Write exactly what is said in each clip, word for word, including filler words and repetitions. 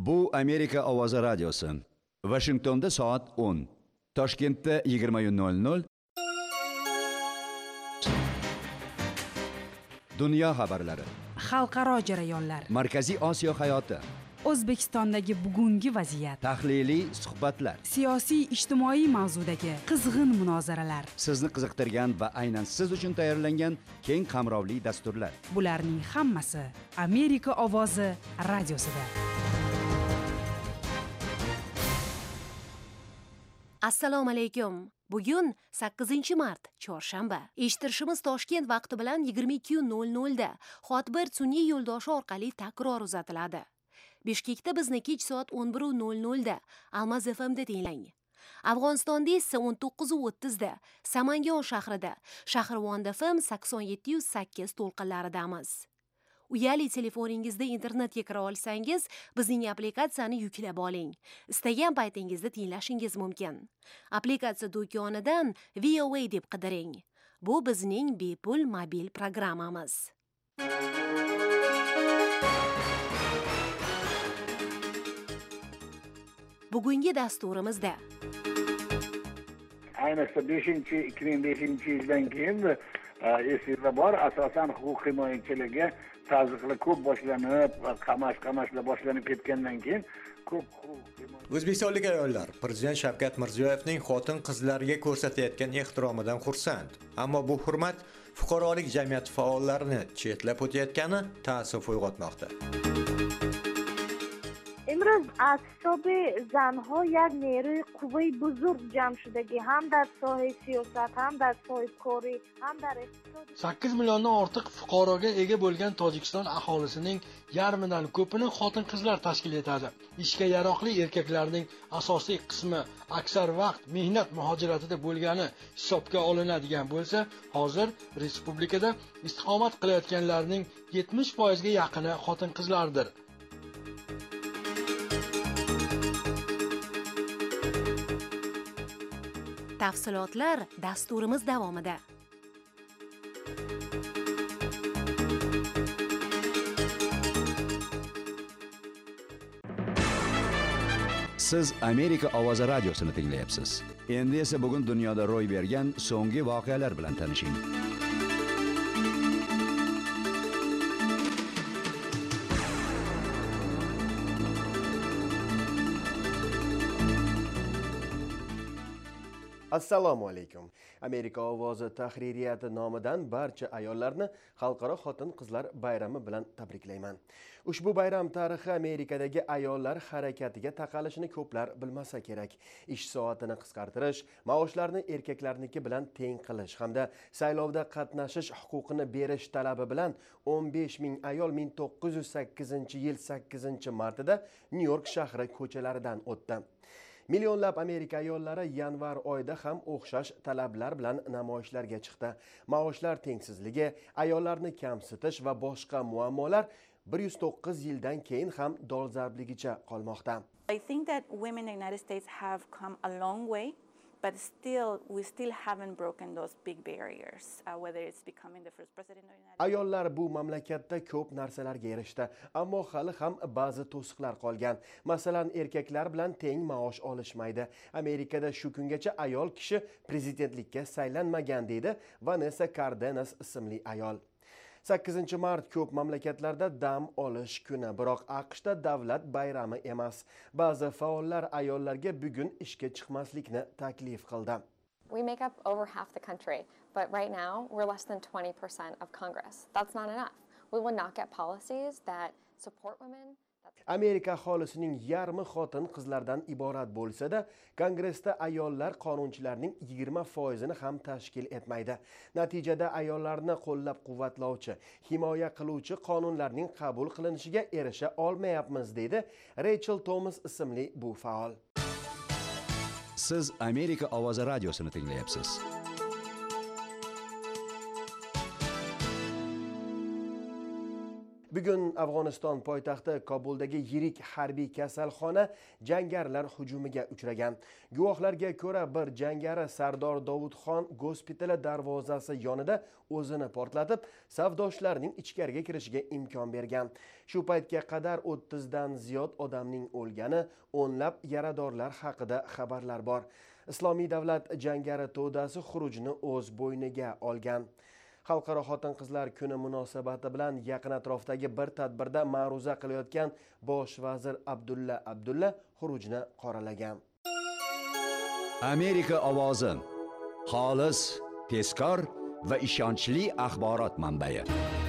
Bu Amerika ovozi radiosi. Washingtonda soat o'n. Toshkentda yigirma nol nol. Dunyo xabarlari. Xalqaro jarayonlar. Markaziy Osiyo hayoti. O'zbekistondagi bugungi vaziyat. Tahliliy suhbatlar. Siyosiy ijtimoiy mavzudagi qizg'in munozaralar. Sizni qiziqtirgan va aynan siz uchun tayyorlangan keng qamrovli dasturlar. Bularning hammasi Amerika ovozi radiosida. Assalomu alaykum. Bugun sakkizinchi mart, chorshanba. Eshittirishimiz Toshkent vaqti bilan yigirma ikki nol nol da Hotbir sun'iy yo'ldoshi orqali takror uzatiladi. Bishkekda bizni kech soat o'n bir nol nol da Almaz F M da tinglang. Afg'onistonda esa o'n to'qqiz o'ttiz da Samangon shahrida, Shahrivon F M sakson yetti nol sakkiz to'lqinlaridamiz. Uyali telefoningizda internetga kira olsangiz, bizning applikatsiyani yuklab oling. Istagan paytingizda tinglashingiz mumkin. Applikatsiya do'konidan V O A deb qidiring. Bu bizning bepul mobil programmamiz. Bugungi dasturimizda ayniqsa beshinchi ikki ming beshinchi yildan keyin esingizda bor, asosan huquq himoyachiligi tazyiqlar ko'p boshlanib, qamash qamashlar boshlanib ketgandan keyin ko'p O'zbekistonlik ayollar Prezident Shavkat Mirziyoyevning xotin-qizlarga ko'rsatayotgan ehtiromidan xursand. Ammo bu hurmat fuqarolik jamiyati faollarini chetlab o'tayotgani ta'suf uyg'otmoqda. امروز اعتصاب زنها یک نیروی قوی بزرگ جمع شدگی هم در ساحه سیاست هم در ساحه کاری هم در اقتصاد sakkiz milliondan ortiq fuqaroga ega bo'lgan Tojikiston aholisining yarmidan ko'pini xotin-qizlar tashkil etadi. Ishga yaroqli erkaklarning asosiy qismi aksar vaqt mehnat muhojiratida bo'lgani hisobga olinadigan bo'lsa, hozir respublikada istiqomat qilayotganlarning yetmish foiz ga yaqini xotin-qizlardir. Tafsilotlar dasturimiz davomida. Siz Amerika ovozi radiosini tinglayapsiz. Endi esa bugun dunyoda ro'y bergan so'nggi voqealar bilan tanishing. Assalomu alaykum. Amerika ovozi tahririyati nomidan barcha ayollarni Xalqaro xotin-qizlar bayrami bilan tabriklayman. Ushbu bayram tarixi Amerikadagi ayollar harakatiga taqalishini ko'plar bilmasa kerak. Ish soatini qisqartirish, maoshlarni erkaklarniki bilan teng qilish hamda saylovda qatnashish huquqini berish talabi bilan o'n besh ming ayol ming to'qqiz yuz sakkizinchi yil sakkizinchi martida Nyu-York shahri ko'chalaridan o'tdi. Millionlab Amerika ayollari yanvar oyida ham o'xshash talablar bilan namoyishlarga chiqdi. Maoshlar tengsizligi, ayollarni kamsitish va boshqa muammolar bir yuz to'qqiz yildan keyin ham dolzarbligicha qolmoqda. I think that women in the United States have come a long way, but still we still haven't broken those big barriers, uh, whether it's becoming the first president of the United States. Ayollar bu mamlakatda ko'p narsalarga erishdi, ammo hali ham ba'zi to'siqlar qolgan. Masalan, erkaklar bilan teng maosh olishmaydi. Amerikada shu kungacha ayol kishi prezidentlikka saylanmagan deydi Vanessa Cardenas ismli ayol. sakkizinchi mart ko'p mamlakatlarda dam olish kuni, biroq AQShda davlat bayrami emas. Ba'zi faollar ayollarga bugun ishga chiqmaslikni taklif qildi. We make up over half the country, but right now we're less than twenty percent of Congress. That's not enough. We will not get policies that support women. Amerika aholisining yarmi xotin-qizlardan iborat bo'lsa-da, Kongressda ayollar qonunchilarning yigirma foizini ham tashkil etmaydi. Natijada ayollarni qo'llab-quvvatlovchi, himoya qiluvchi qonunlarning qabul qilinishiga erisha olmayapmiz, deydi Rachel Thomas ismli bu faol. Siz Amerika ovozi radiosini tinglayapsiz. Bugun Afg'oniston poytaxti Kobuldagi yirik harbiy kasalxona jangarilar hujumiga uchragan. Guvohlarga ko'ra, bir jangari Sardor Dovudxon gospitali darvozasi yonida o'zini portlatib, savdoshlarning ichkariga kirishiga imkon bergan. Shu paytga qadar o'ttizdan ziyod odamning o'lgani, o'nlab yaradorlar haqida xabarlar bor. Islomiy davlat jangari to'dasi xurujni o'z bo'yniga olgan. Xalqaro xotin-qizlar kuni munosabati bilan yaqin atrofdagi bir tadbirda ma'ruza qilayotgan bosh vazir Abdulla Abdulla xurujni qoralagan. Amerika ovozi xolis, tezkor va ishonchli axborot manbai.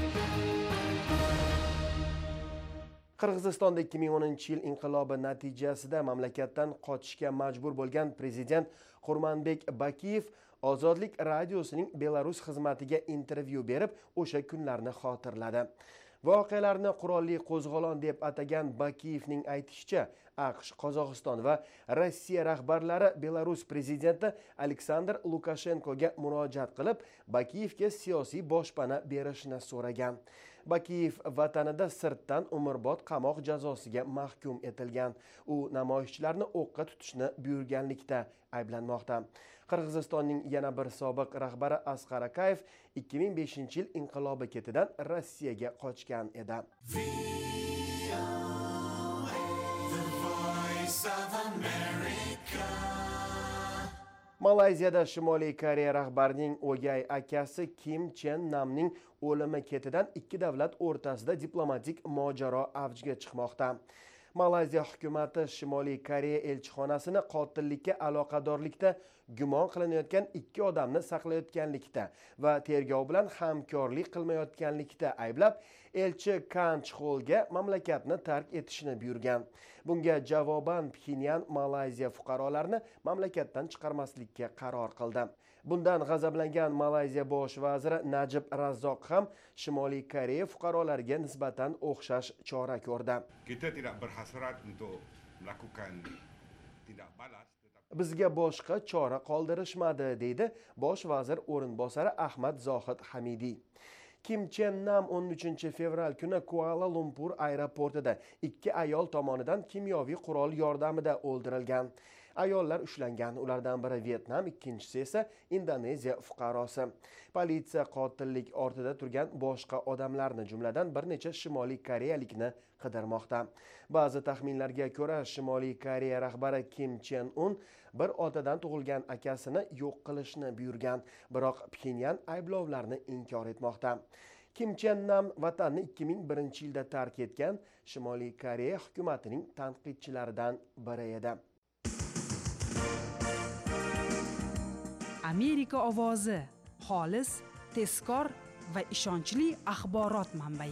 Qirg'izistonda ikki ming o'ninchi yil inqilobi natijasida mamlakatdan qochishga majbur bo'lgan prezident Qurmanbek Bakiyev Ozodlik radiosining Belarus xizmatiga intervyu berib, o'sha kunlarni xotirladi. Voqealarni qurolli qo'zg'olon deb atagan Bakiyevning aytishicha, AQSh, Qozog'iston va Rossiya rahbarlari Belarus prezidenti Aleksandr Lukashenkoga murojaat qilib, Bakiyevga siyosiy boshpana berishni so'ragan. Bakiyev vatanida sirtdan umrbod qamoq jazosiga mahkum etilgan. U namoyishchilarni o'qqa tutishni buyurganlikda ayblanmoqda. Qirg'izistonning yana bir sobiq rahbari Asqar Akayev ikki ming beshinchi yil inqilobi ketidan Rossiyaga qochgan edi. Malayziyada Shimoliy Koreya rahbarining o'gay akasi Kim Chen Namning o'limi ketidan ikki davlat o'rtasida diplomatik mojaro avjiga chiqmoqda. Malayziya hukumati Shimoliy Koreya elchixonasini qotillikka aloqadorlikda gumon qilinayotgan ikki odamni saqlayotganlikda va tergov bilan hamkorlik qilmayotganlikda ayblab, elchi Kan Chxolga mamlakatni tark etishni buyurgan. Bunga javoban Pxenyan Malayziya fuqarolarini mamlakatdan chiqarmaslikka qaror qildi. Bundan g'azablangan Malayziya bosh vaziri Najib Razzoq ham Shimoliy Koreya fuqarolariga nisbatan o'xshash chora ko'rdi. Kita tidak berhasrat untuk melakukan tindak balas. Bizga boshqa chora qoldirishmadi, deydi bosh vazir o'rinbosari Ahmad Zohid Hamidiy. Kim Chen Nam o'n uchinchi fevral kuni Kuala Lumpur aeroportida ikki ayol tomonidan kimyoviy qurol yordamida o'ldirilgan. Ayollar ushlangan, ulardan biri Vietnam, ikkinchisi esa Indoneziya fuqarosi. Politsiya qotillik ortida turgan boshqa odamlarni, jumladan bir necha Shimoliy Koreyalikni qidirmoqda. Ba'zi taxminlarga ko'ra, Shimoliy Koreya rahbari Kim Chen Un bir otadan tug'ilgan akasini yo'q qilishni buyurgan, biroq Pxenyan ayblovlarni inkor etmoqda. Kim Chen Nam vatanni ikki ming birinchi yilda tark etgan Shimoliy Koreya hukumatining tanqidchilaridan biri edi. Amerika ovozi xolis, tezkor va ishonchli axborot manbai.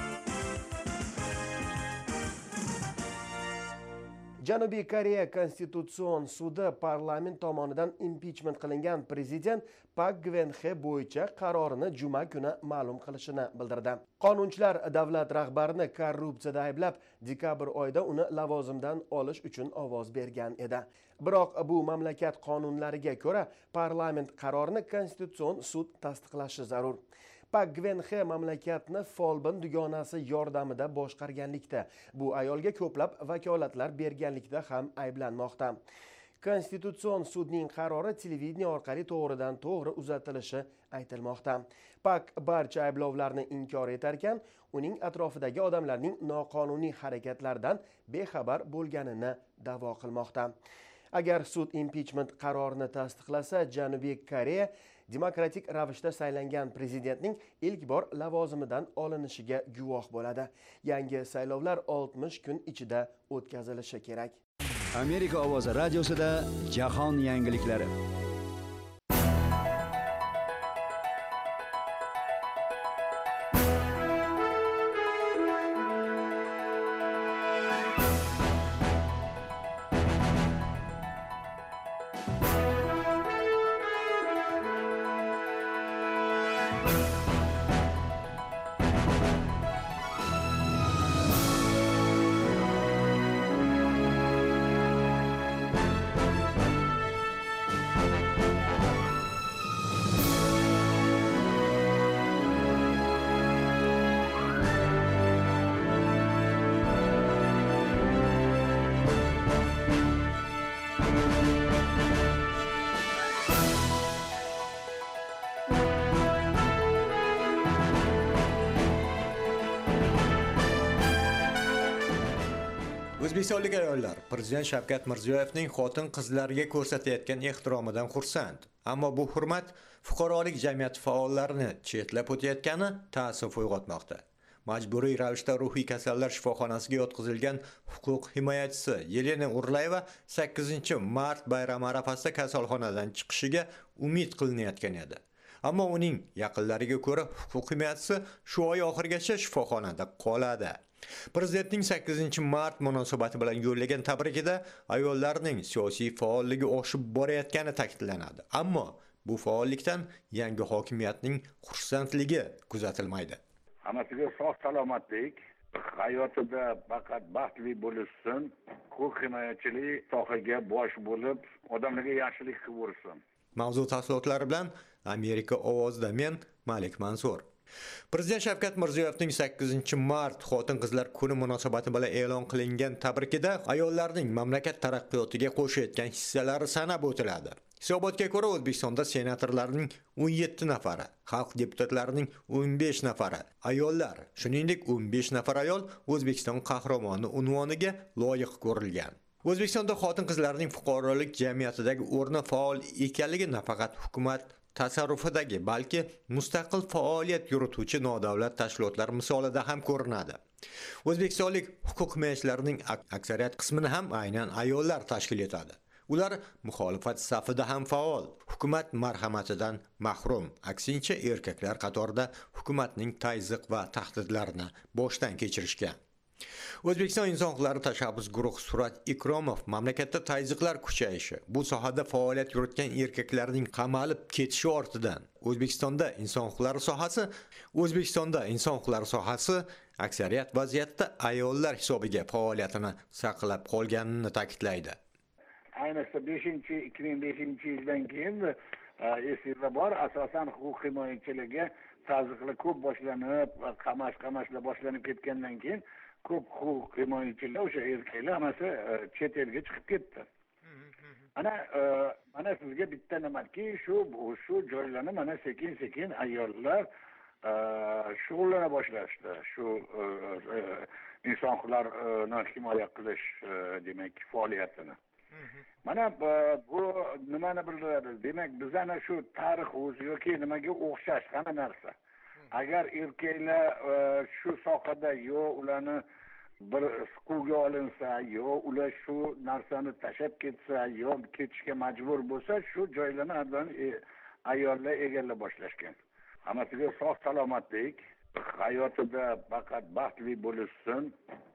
Janubiy Koreya Konstitutsion sudi parlament tomonidan impichment qilingan prezident Pak Geun-hye bo'yicha qarorini juma kuni ma'lum qilishini bildirdi. Qonunchilar davlat rahbarini korrupsiyada ayblab, dekabr oyida uni lavozimdan olish uchun ovoz bergan edi. Biroq bu mamlakat qonunlariga ko'ra parlament qarorini Konstitutsion sud tasdiqlashi zarur. Pak Geun-hye mamlakatni folbin dugonasi yordamida boshqarganlikda, bu ayolga ko'plab vakolatlar berganlikda ham ayblanmoqda. Konstitutsion sudning qarori televideniya orqali to'g'ridan to'g'ri uzatilishi aytilmoqda. Pak barcha ayblovlarni inkor etar ekan, uning atrofidagi odamlarning noqonuniy harakatlaridan bexabar bo'lganini da'vo qilmoqda. Agar sud impichment qarorini tasdiqlasa, Janubiy Koreya demokratik ravishda saylangan prezidentning ilk bor lavozimidan olinishiga guvoh bo'ladi. Yangi saylovlar oltmish kun ichida o'tkazilishi kerak. Amerika ovozi radiosida jahon yangiliklari. O'zbekistonlik ayollar Prezident Shavkat Mirziyoyevning xotin-qizlarga ko'rsatayotgan ehtiromidan xursand. Ammo bu hurmat fuqarolik jamiyati faollarini chetlab o'tayotgani ta'ssurot uyg'otmoqda. Majburiy ravishda ruhiy kasallar shifoxonasiga yotqizilgan huquq himoyachisi Yelena Urlayeva sakkizinchi mart bayrami arafasida kasalxonadan chiqishiga umid qilinayotgan edi. Ammo uning yaqinlariga ko'ra huquq himoyachisi shu oy oxirigacha shifoxonada qoladi. Prezidentning sakkizinchi mart munosabati bilan yo'llagan tabrikida ayollarning siyosiy faolligi oshib borayotgani ta'kidlanadi. Ammo bu faollikdan yangi hokimiyatning xursandligi kuzatilmaydi. Hammasiga sog' salomatlik, hayotida faqat baxtli bo'lishsin, huquq himoyachilik sohaga bosh bo'lib, odamlarga yaxshilik qilib o'rsin. Mavzu tafsilotlari bilan Amerika ovozida men Malik Mansur. Prezident Shavkat Mirziyoyevning sakkizinchi mart xotin-qizlar kuni munosabati bilan e'lon qilingan tabrikida ayollarning mamlakat taraqqiyotiga qo'shayotgan hissalari sanab o'tiladi. Hisobotga ko'ra O'zbekistonda senatorlarning o'n yetti nafari, xalq deputatlarining o'n besh nafari ayollar, shuningdek o'n besh nafar ayol O'zbekiston qahramoni unvoniga loyiq ko'rilgan. O'zbekistonda xotin-qizlarning fuqarolik jamiyatidagi o'rni faol ekanligi nafaqat hukumat tasarrufidagi, balki mustaqil faoliyat yurituvchi nodavlat tashkilotlar misolida ham ko'rinadi. O'zbekistonlik huquq himoyachilarining aksariyat qismini ham aynan ayollar tashkil etadi. Ular muxolifat safida ham faol, hukumat marhamatidan mahrum. Aksincha, erkaklar qatorida hukumatning tayziq va tahdidlarini boshdan kechirishgan. O'zbekiston inson huquqlari tashabbus guruhi Surat Ikromov mamlakatda tayziqlar kuchayishi, bu sohada faoliyat yuritgan erkaklarning qamalib ketishi ortidan O'zbekistonda inson huquqlari sohasi O'zbekistonda inson huquqlari sohasi aksariyat vaziyatda ayollar hisobiga faoliyatini saqlab qolganini ta'kidlaydi. Ayniqsa beshinchi ikki ming beshinchi yildan keyin esingizda bor, asosan huquq himoyachiligi tazyiqlar ko'p boshlanib, qamash qamashlar boshlanib ketgandan keyin ko'p huquq himoyachilar o'sha erkaklar hammasi chet elga chiqib ketdi. Ana mana sizga bitta nimaiki, shu shu joylarni mana sekin-sekin ayollar shug'ullana boshlashdi. Shu inson huquqlarini himoya qilish demak faoliyatini. Mana bu nimani bildiradi? Demak, biz ana shu tarix o'zi yoki nimaga o'xshash hamma narsa. Agar erkaklar shu sohada yo ularni bir siquvga olinsa, yo ular shu narsani tashab ketsa, yo ketishga majbur bo'lsa, shu joylarni avval ayollar egallab boshlashgan. Hammasiga sog' salomatlik, hayotida faqat baxtli bo'lishsin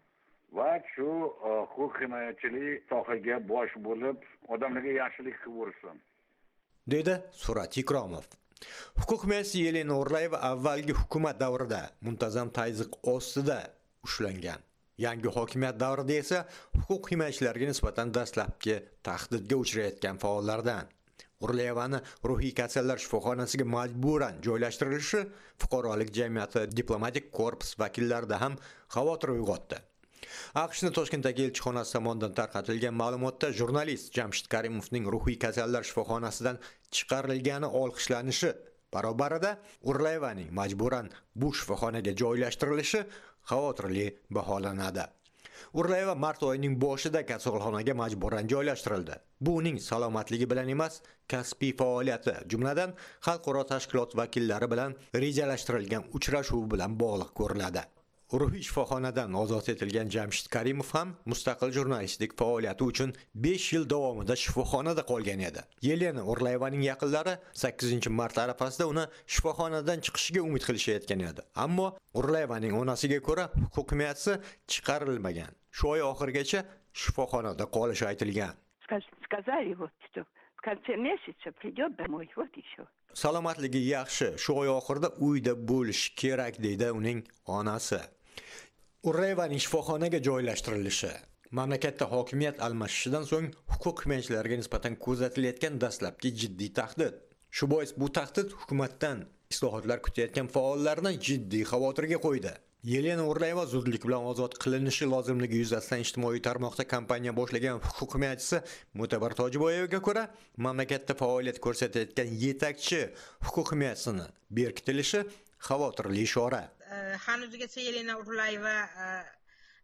va shu huquq himoyachilik sohaga bosh bo'lib, odamlarga yaxshilik qilib o'rsin, dedi Surat Ikromov. Huquq himoyachisi Yelena Urlayeva avvalgi hukumat davrida muntazam tayziq ostida ushlangan. Yangi hokimiyat davrida esa huquq himoyachilariga nisbatan dastlabki tahdidga uchrayotgan faollardan. Urlayevani ruhiy kasallar shifoxonasiga majburan joylashtirilishi fuqarolik jamiyati diplomatik korpus vakillarida ham xavotir uyg'otdi. AQShning Toshkentdagi elchixonasi tomonidan tarqatilgan ma'lumotda jurnalist Jamshid Karimovning ruhiy kasallar shifoxonasidan chiqarilgani olqishlanishi barobarida Urlayevaning majburan bu shifoxonaga joylashtirilishi xavotirli baholanadi. Urlayeva mart oyining boshida kasalxonaga majburan joylashtirildi. Bu uning salomatligi bilan emas, kasbiy faoliyati, jumladan xalqaro tashkilot vakillari bilan rejalashtirilgan uchrashuv bilan bog'liq ko'riladi. Ruhiy shifoxonadan ozod etilgan Jamshid Karimov ham mustaqil jurnalistlik faoliyati uchun besh yil davomida shifoxonada qolgan edi. Yelena Urlayevaning yaqinlari sakkizinchi mart arafasida uni shifoxonadan chiqishiga umid qilishayotgan edi. Ammo Urlayevaning onasiga ko'ra huquq himoyachisi chiqarilmagan. Shu oy oxirigacha shifoxonada qolishi aytilgan. Сказали вот что в конце месяца придет домой, вот и всё. Salomatligi yaxshi, shu oy oxirida uyda bo'lish kerak, deydi uning onasi. Urlayevaning shifoxonaga joylashtirilishi mamlakatda hokimiyat almashishidan so'ng huquq himoyachilariga nisbatan kuzatilayotgan dastlabki jiddiy tahdid. Shu bois bu tahdid hukumatdan islohotlar kutayotgan faollarni jiddiy xavotirga qo'ydi. Yelena Urlayeva zudlik bilan ozod qilinishi lozimligi yuzasidan ijtimoiy tarmoqda kampaniya boshlagan huquq himoyachisi Mutabar Tojiboyevga ko'ra, mamlakatda faoliyat ko'rsatayotgan yetakchi huquq himoyachisini berkitilishi xavotirli ishora. Hanuzgacha Yelena Urlayeva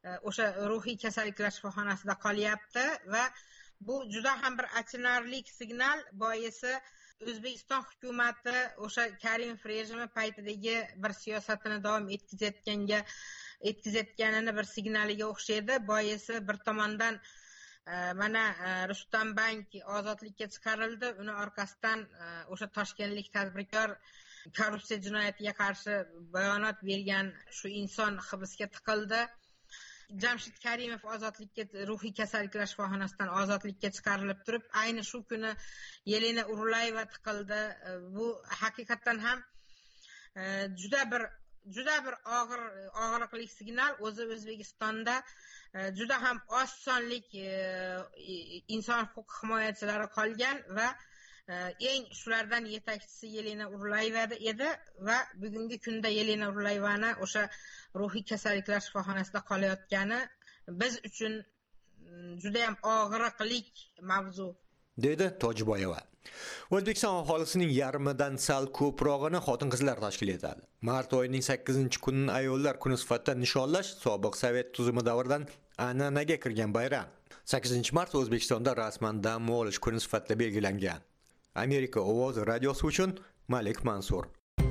o'sha ruhiy kasalliklar shifoxonasida qolyapti va bu juda ham bir achinarli signal. Boisi O'zbekiston hukumati o'sha Karimov rejimi paytidagi bir siyosatini davom etkazayotganga etkazayotganini bir signaliga o'xshaydi. Boisi bir tomondan mana Rustam Bank ozodlikka chiqarildi, uni orqasidan o'sha toshkentlik tadbirkor korrupsiya jinoyatiga qarshi bayonot bergan shu inson hibsga tiqildi. Jamshid Karimov ozodlikka ruhiy kasalliklar shifoxonasidan ozodlikka chiqarilib turib, ayni shu kuni Yelena Urlayeva tiqildi. Bu haqiqatan ham juda bir juda bir og'ir og'riqli signal. O'zi O'zbekistonda juda ham oz sonlik inson huquq himoyachilari qolgan va eng shulardan yetakchisi Yelena Urlayeva edi va bugungi kunda Yelena Urlayevani o'sha ruhiy kasalliklar shifoxonasida qolayotgani biz uchun juda ham og'riqlik mavzu, dedi Tojiboyeva. O'zbekiston aholisining yarmidan sal ko'prog'ini xotin-qizlar tashkil etadi. Mart oyining sakkizinchi kunini ayollar kuni sifatida nishonlash sobiq Sovet tuzumi davridan an'anaga kirgan bayram. sakkizinchi mart O'zbekistonda rasman dam olish kuni sifatida belgilangan. Amerika ovozi radiosi uchun Malik Mansur.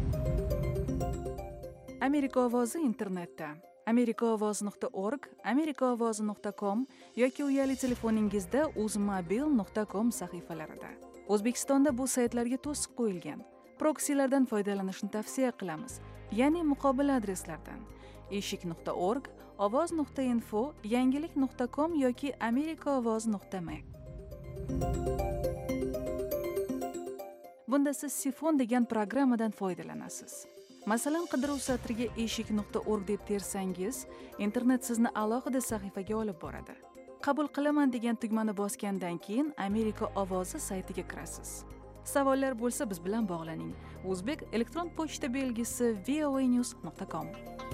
Amerika ovozi internetda amerikaovoz nuqta org, amerikaovoz nuqta com yoki uyali telefoningizda uzmobil nuqta com sahifalarida. O'zbekistonda bu saytlarga to'siq qo'yilgan. Proksilardan foydalanishni tavsiya qilamiz, ya'ni muqobil adreslardan eshik nuqta org, ovoz nuqta info, yangilik nuqta com yoki amerikaovoz nuqta m. Bunda siz Sifon degan programmadan foydalanasiz. Masalan, qidiruv satriga eshik nuqta org deb tersangiz, internet sizni alohida sahifaga olib boradi. Qabul qilaman degan tugmani bosgandan keyin Amerika ovozi saytiga kirasiz. Savollar bo'lsa biz bilan bog'laning. O'zbek elektron pochta belgisi voanews nuqta com.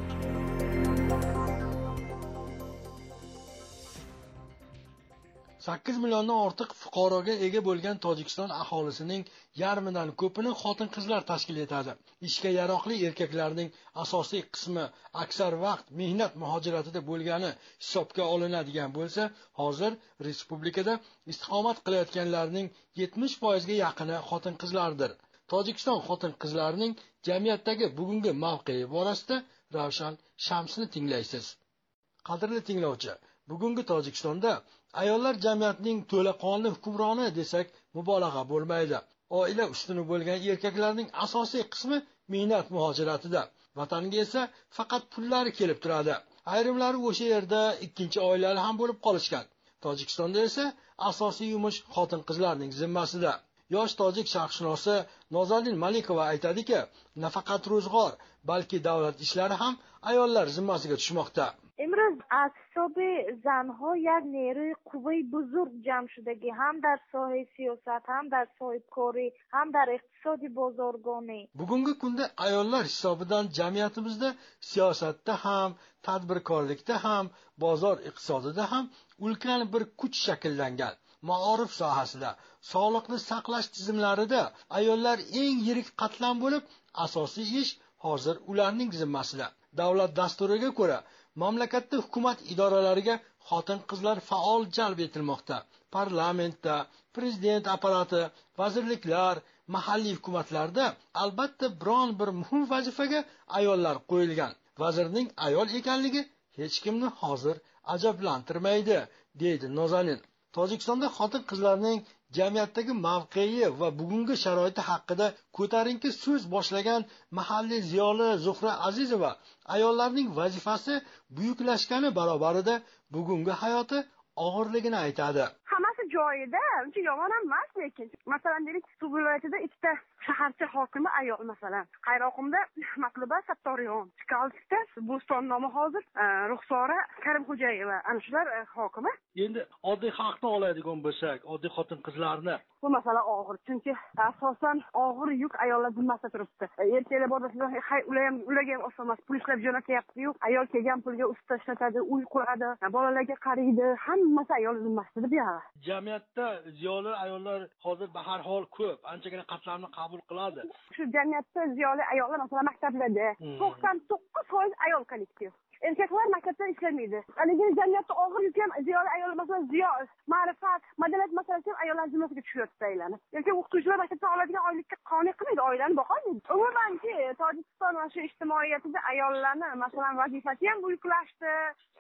sakkiz milliondan ortiq fuqaroga ega bo'lgan Tojikiston aholisining yarmidan ko'pini xotin-qizlar tashkil etadi. Ishga yaroqli erkaklarning asosiy qismi aksar vaqt mehnat muhojiratida bo'lgani hisobga olinadigan bo'lsa, hozir respublikada istiqomat qilayotganlarning yetmish foizga yaqini xotin-qizlardir. Tojikiston xotin-qizlarining jamiyatdagi bugungi mavqei borasida Ravshan Shamsni tinglaysiz. Qadrli tinglovchi, bugungi Tojikistonda ayollar jamiyatining to'laqonli hukmroni desak mubolag'a bo'lmaydi. Oila ustuni bo'lgan erkaklarning asosiy qismi mehnat muhojiratida. Vatanga esa faqat pullari kelib turadi. Ayrimlari o'sha yerda ikkinchi oilali ham bo'lib qolishgan. Tojikistonda esa asosiy yumush xotin-qizlarning zimmasida. Yosh tojik sharqshunosi Nozalin Malikova aytadiki, nafaqat ro'zg'or, balki davlat ishlari ham ayollar zimmasiga tushmoqda. امروز اعتصاب زنها یک نیروی قوی بزرگ جمع شدگی هم در ساحه سیاست، هم در ساحه کاری، هم در اقتصاد بازرگانی. Bugungi kunda ayollar hisobidan jamiyatimizda siyosatda ham, tadbirkorlikda ham, bozor iqtisodida ham ulkan bir kuch shakllangan. Ma'orif sohasida, sog'liqni saqlash tizimlarida ayollar eng yirik qatlam bo'lib, asosiy ish hozir ularning zimmasida. Davlat dasturiga ko'ra mamlakatda hukumat idoralariga xotin-qizlar faol jalb etilmoqda. Parlamentda, prezident apparati, vazirliklar, mahalliy hukumatlarda albatta biron bir muhim vazifaga ayollar qo'yilgan. Vazirning ayol ekanligi hech kimni hozir ajablantirmaydi, deydi Nozalin. Tojikistonda xotin-qizlarning jamiyatdagi mavqei va bugungi sharoiti haqida ko'tarinki so'z boshlagan mahalliy ziyoli Zuhra Azizova ayollarning vazifasi buyuklashgani barobarida bugungi hayoti og'irligini aytadi. Hammasi joyida, uncha yomon ham emas, lekin masalan deylik, Suv viloyatida ikkita shaharcha hokimi ayol, masalan Qayroqumda Matluba Sattoriyon, Chkalskda Bo'stonnoma hozir Ruxsora Karimxo'jayeva, ana shular hokimi. Endi oddiy xalqni oladigan bo'lsak, oddiy xotin-qizlarni bu masala og'ir, chunki asosan og'ir yuk ayollar zimmasida turibdi. Erkaklar borasida hay ular ham ularga ham oson emas, pul ishlab jo'natyapti-yu, ayol kelgan pulga usta ishlatadi, uy quradi, bolalarga qaraydi, hammasi ayol zimmasida bu yoqda. Jamiyatda ziyoli ayollar hozir har hol ko'p, anchagina qatlamni qabul qiladi. Shu jamiyatda ziyoli ayollar masalan maktablarda to'qson to'qqiz foiz ayol kollektiv. erkaklar maktabda ishlamaydi. Lekin jamiyatda og'ir yuk ham ziyoli ayol, masalan, ziyo, ma'rifat, madaniyat masalasi ham ayollar zimmasiga tushyapti aylanib. Yoki o'qituvchilar maktabdan oladigan oylikka qonun qilmaydi, oilani boqolmaydi. Umumanki, Tojikiston va shu ijtimoiyatida ayollarni, masalan, vazifasi ham yuklashdi,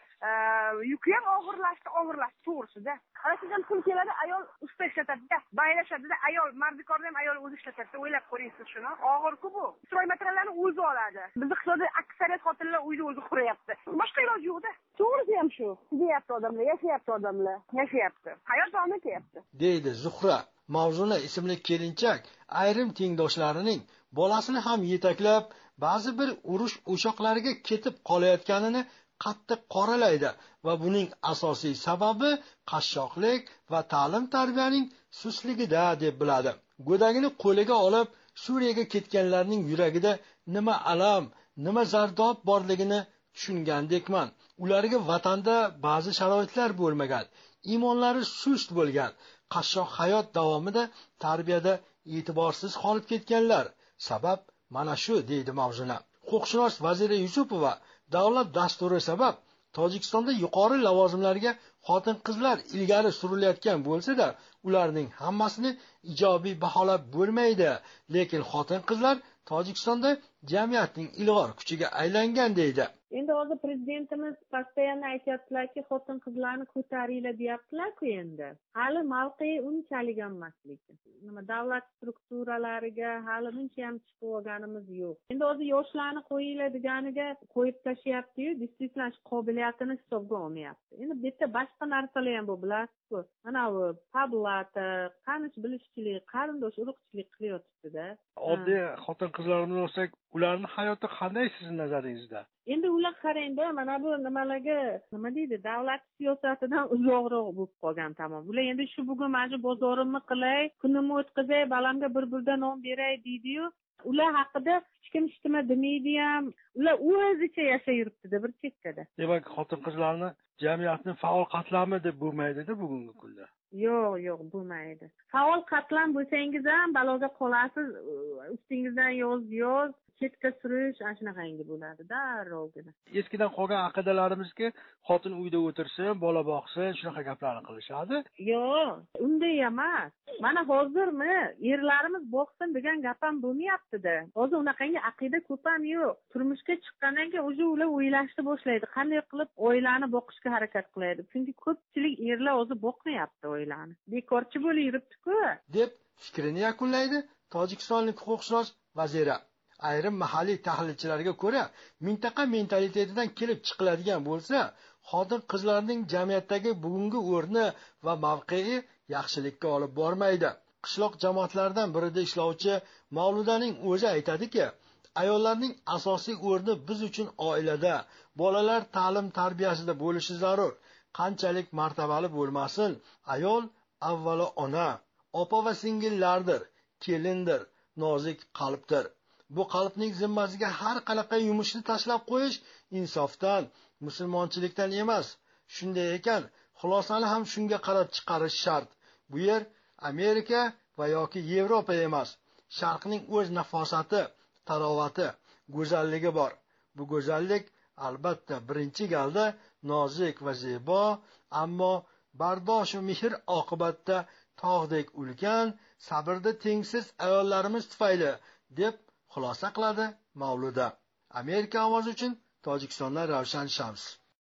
yuki ham og'irlashdi, og'irlashdi to'g'risida. Qarasizdan pul keladi, ayol usta ishlatadi-da, bayrashadi-da, ayol mardikorni ham ayol o'zi ishlatadi. O'ylab ko'ring siz shuni. Og'ir-ku bu. Stroy materiallarni o'zi oladi. Bizning iqtisodda aksariyat xotinlar uyda o'zi quryapti. Boshqa iloji yo'q-da. To'g'risi ham shu. Deyapti odamlar, yashayapti odamlar, yashayapti. Hayot davom etyapti. Deydi Zuhra. Mavzuna ismli kelinchak ayrim tengdoshlarining bolasini ham yetaklab, ba'zi bir urush o'choqlariga ketib qolayotganini qattiq qoralaydi va buning asosiy sababi qashshoqlik va ta'lim tarbiyaning sustligida deb biladi. Go'dagini qo'liga olib Suriyaga ketganlarning yuragida nima alam, nima zardob borligini tushungandekman. Ularga vatanda ba'zi sharoitlar bo'lmagan, iymonlari sust bo'lgan, qashshoq hayot davomida tarbiyada e'tiborsiz qolib ketganlar. Sabab mana shu, deydi Mavzuna. Huquqshunos Vazira Yusupova davlat dasturi sabab Tojikistonda yuqori lavozimlarga xotin-qizlar ilgari surilayotgan bo'lsa-da, ularning hammasini ijobiy baholab bo'lmaydi. Lekin xotin-qizlar Tojikistonda jamiyatning ilg'or kuchiga aylangan deydi. Endi hozir prezidentimiz postoyanno aytyaptilarki, xotin-qizlarni ko'taringlar deyaptilar-ku endi. Hali mavqei unchalik emas lekin. Nima davlat strukturalariga hali buncha ham chiqib olganimiz yo'q. Endi hozir yoshlarni qo'yinglar deganiga qo'yib tashlayapti-yu, действительно qobiliyatini hisobga olmayapti. Endi bu yerda boshqa narsalar ham bor, bilasiz-ku. Mana bu pablata, qanish bilishchilik, qarindosh urug'chilik qilyotibdi-da. Oddiy xotin-qizlarni olsak, ularning hayoti qanday sizning nazaringizda? Endi ular qarangda, mana bu nimalarga, nima deydi, davlat siyosatidan uzoqroq bo'lib qolgan tamom. Ular endi shu bugun mana shu bozorimni qilay, kunimni o'tkazay, balamga bir burda non beray deydi-yu, ular haqida hech kim hech nima demaydi ham. Ular o'zicha yashab yuribdi-da bir chekkada. Demak, xotin-qizlarni jamiyatning faol qatlami deb bo'lmaydi-da bugungi kunda. Yo'q, yo'q, bo'lmaydi. Faol qatlam bo'lsangiz ham baloga qolasiz, ustingizdan yoz-yoz, chetga surish, ana shunaqangi bo'ladi darrovgina. Eskidan qolgan aqidalarimizga xotin uyda o'tirsin, bola boqsin, shunaqa gaplarni qilishadi. Yo'q, unday emas. Mana hozirmi erlarimiz boqsin degan gap ham bo'lmayapti-da. Hozir unaqangi aqida ko'p ham yo'q. Turmushga chiqqandan keyin o'zi ular o'ylashni boshlaydi. Qanday qilib oilani boqishga harakat qiladi. Chunki ko'pchilik erlar hozir boqmayapti oilani. Bekorchi bo'lib yuribdi-ku, deb fikrini yakunlaydi Tojikistonlik huquqshunos Vazira. Ayrim mahalliy tahlilchilarga ko'ra, mintaqa mentalitetidan kelib chiqiladigan bo'lsa, xotin-qizlarning jamiyatdagi bugungi o'rni va mavqei yaxshilikka olib bormaydi. Qishloq jamoatlaridan birida ishlovchi Mavludaning o'zi aytadiki, ayollarning asosiy o'rni biz uchun oilada, bolalar ta'lim tarbiyasida bo'lishi zarur. Qanchalik martabali bo'lmasin, ayol avvalo ona, opa va singillardir, kelindir, nozik qalbdir. Bu qalbning zimmasiga har qanaqa yumushni tashlab qo'yish insofdan, musulmonchilikdan emas. Shunday ekan, xulosani ham shunga qarab chiqarish shart. Bu yer Amerika va yoki Yevropa emas. Sharqning o'z nafosati, tarovati, go'zalligi bor. Bu go'zallik albatta birinchi galda nozik va zebo, ammo bardosh va mehr oqibatda tog'dek ulkan, sabrda tengsiz ayollarimiz tufayli, deb xulosa qiladi Mavluda. Amerika ovozi uchun Tojikistondan Ravshan Shams.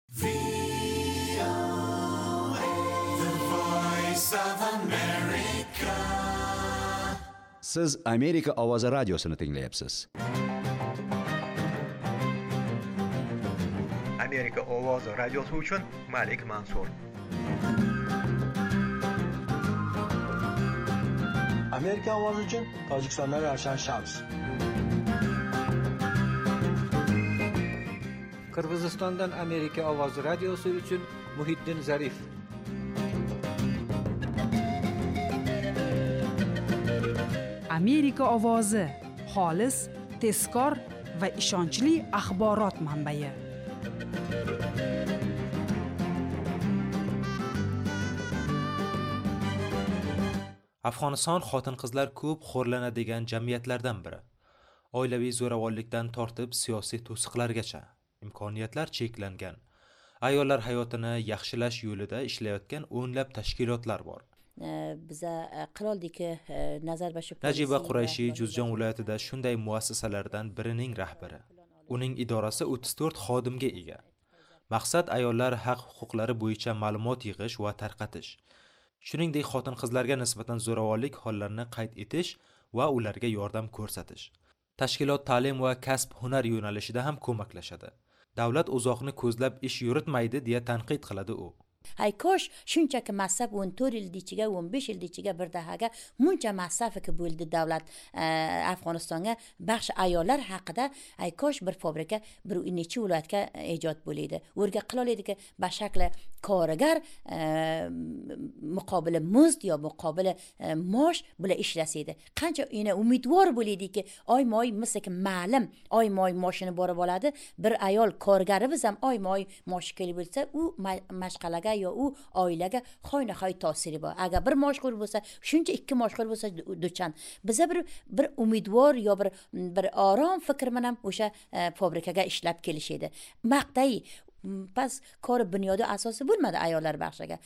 Siz Amerika ovozi radiosini tinglayapsiz. Amerika ovozi radiosi uchun Malik Mansur. Amerika ovozi uchun Tojikistondan Ravshan Shams. Qirg'izistondan Amerika ovozi radiosi uchun Muhiddin Zarif. Amerika ovozi xolis, tezkor va ishonchli axborot manbai. Afg'oniston xotin-qizlar ko'p xo'rlanadigan jamiyatlardan biri. Oilaviy zo'ravonlikdan tortib siyosiy to'siqlargacha. imkoniyatlar cheklangan. Ayollar hayotini yaxshilash yo'lida ishlayotgan o'nlab tashkilotlar bor. biza qiroldik nazarbashi Najiba Qurayshiy Juzjon viloyatida shunday muassasalardan birining rahbari. Uning idorasi o'ttiz to'rt xodimga ega. Maqsad ayollar haq-huquqlari bo'yicha ma'lumot yig'ish va tarqatish. Shuningdek, xotin-qizlarga nisbatan zo'ravonlik hollarini qayd etish va ularga yordam ko'rsatish. Tashkilot ta'lim va kasb-hunar yo'nalishida ham ko'maklashadi. Davlat uzoqni ko'zlab ish yuritmaydi deya tanqid qiladi u. Hay kosh shunchaki masraf o'n to'rt yil ichiga o'n besh yil ichiga bir dahaga muncha masrafi bo'ldi davlat Afg'onistonga baxsh ayollar haqida hay kosh bir fabrika bir necha viloyatga ijod bo'ladi. O'rga qiloladiki bashakli korigar muqobili muzd yo muqobili mosh bilan ishlasaydi. Qancha yana umidvor bo'ladiki, oy-moy misliki ma'lum oy-moy moshini borib oladi. Bir ayol korigarimiz ham oy-moy mosh kelib bo'lsa, u mashqalaga yo u oilaga xoyna-xoy ta'siri bor. Agar bir moshxo'r bo'lsa, shuncha ikki moshxo'r bo'lsa duchan. Biza bir bir umidvor yo bir bir orom fikr bilan o'sha fabrikaga ishlab kelishadi. Maqtay pas kor bunyodi asosi bo'lmadi ayollar baxshiga.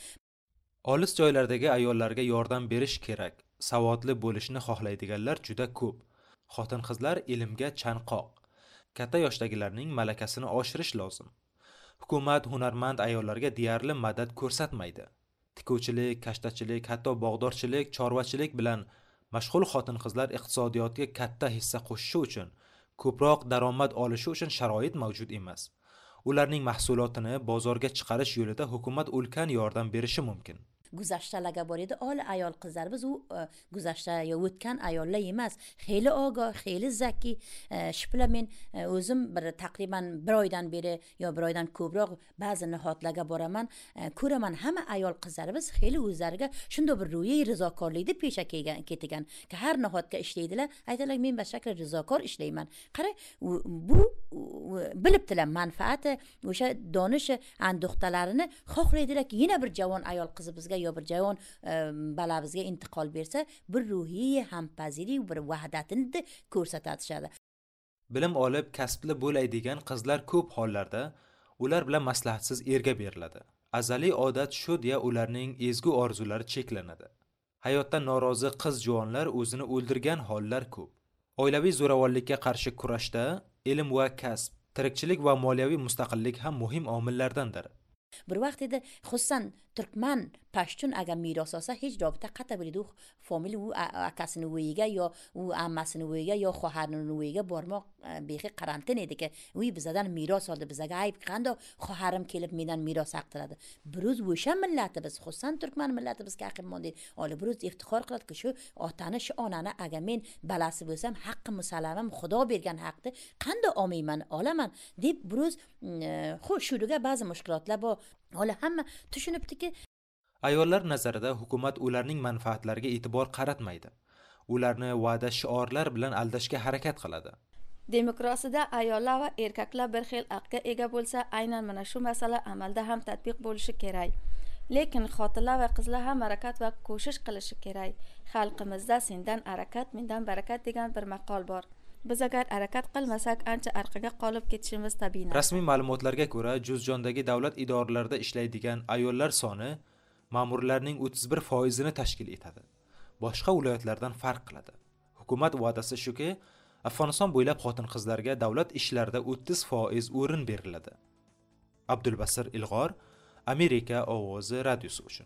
Olis joylardagi ayollarga yordam berish kerak. Savodli bo'lishni xohlaydiganlar juda ko'p. Xotin-qizlar ilmga chanqoq. Katta yoshdagilarning malakasini oshirish lozim. Hukumat hunarmand ayollarga deyarli madad ko'rsatmaydi. Tikuvchilik, kashtachilik, hatto bog'dorchilik, chorvachilik bilan mashg'ul xotin-qizlar iqtisodiyotga katta hissa qo'shishi uchun, ko'proq daromad olishi uchun sharoit mavjud emas. Ularning mahsulotini bozorga chiqarish yo'lida hukumat ulkan yordam berishi mumkin. Guzashtalarga bor edi, ola ayol qizlarimiz u guzashta yo o'tgan ayollar emas, xeyli ogoh, xeyli zaki. Shipla men o'zim bir taqriban bir oydan beri yo bir oydan ko'proq ba'zi nihoyatlarga boraman, ko'raman hamma ayol qizlarimiz xeyli o'zlariga shunday bir ro'yi rizokorlikni pesha ketigan. Ki har nihoyatga ishlaydilar, aytadilar men bashakli rizokor ishlayman. Qara, bu bilibdilar manfaati, o'sha donish anduqtalarini xohlaydilarki, yana bir javon ayol qizi bizga yo bir javon balabizga intiqol bersa, bir ruhiy hampaziri, bir vahdatini ko'rsatadi. Bilim olib kasbli bo'lay degan qizlar ko'p hollarda ular bilan maslahatsiz erga beriladi. Azaliy odat shu deya ularning ezgu orzulari cheklanadi. Hayotdan norozi qiz-juvonlar o'zini o'ldirgan hollar ko'p. Oilaviy zo'ravonlikka qarshi kurashda ilm va kasb, tirikchilik va moliyaviy mustaqillik ham muhim omillardandir. Bir vaqt edi xususan turkman pashtun agar meros olsa hech robita qata bo'ladi. U famili u akasini uyiga yo u ammasini uyiga yo xo'harining uyiga bormoq behi karantin ediki, uy bizadan meros oldi, bizaga ayb qandoq xo'harim kelib mendan meros haqtiradi. Biruz o'sha millatimiz, xususan turkman millatimiz haqimon deydi. Oli biruz iftixor qiladi shu otani, shu onani agar men balasi bo'lsam, haqqi musallamam Xudo bergan haqni qandoq olmayman, olaman deb biruz xo'sh shuriga ba'zi mushkulotlar bor. Ola hamma tushunibdiki, ayollar nazarida hukumat ularning manfaatlariga e'tibor qaratmaydi. Ularni va'da shiorlar bilan aldashga harakat qiladi. Demokrasiyada ayollar va erkaklar bir xil haqqa ega bo'lsa, aynan mana shu masala amalda ham tatbiq bo'lishi kerak. Lekin xotinlar va qizlar ham harakat va ko'shish qilishi kerak. Xalqimizda sendan harakat, mendan barakat degan bir maqol bor. Biz agar harakat qilmasak, ancha orqaga qolib ketishimiz tabiiy. Rasmiy ma'lumotlarga ko'ra, Juzjondagi davlat idoralarida ishlaydigan ayollar soni ma'murlarning o'ttiz bir foizini tashkil etadi. Boshqa viloyatlardan farq qiladi. Hukumat va'dasi shuki, Afg'oniston bo'ylab xotin-qizlarga davlat ishlarida o'ttiz foiz o'rin beriladi. Abdulbasir Ilg'or, Amerika ovozi radiosi uchun.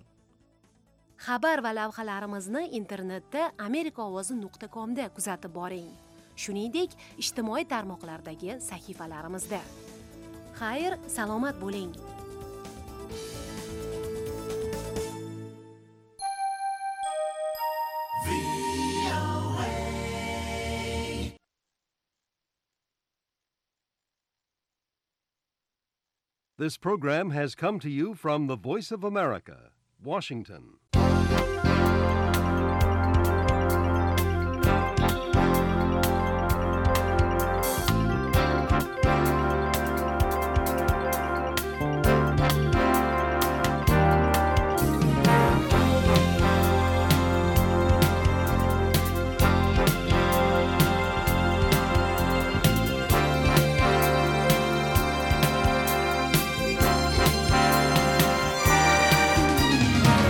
Xabar va lavhalarimizni internetda amerika ovozi nuqta com da kuzatib boring. Shuningdek, ijtimoiy tarmoqlardagi sahifalarimizda. Xayr, salomat bo'ling. This program has come to you from the Voice of America, Washington.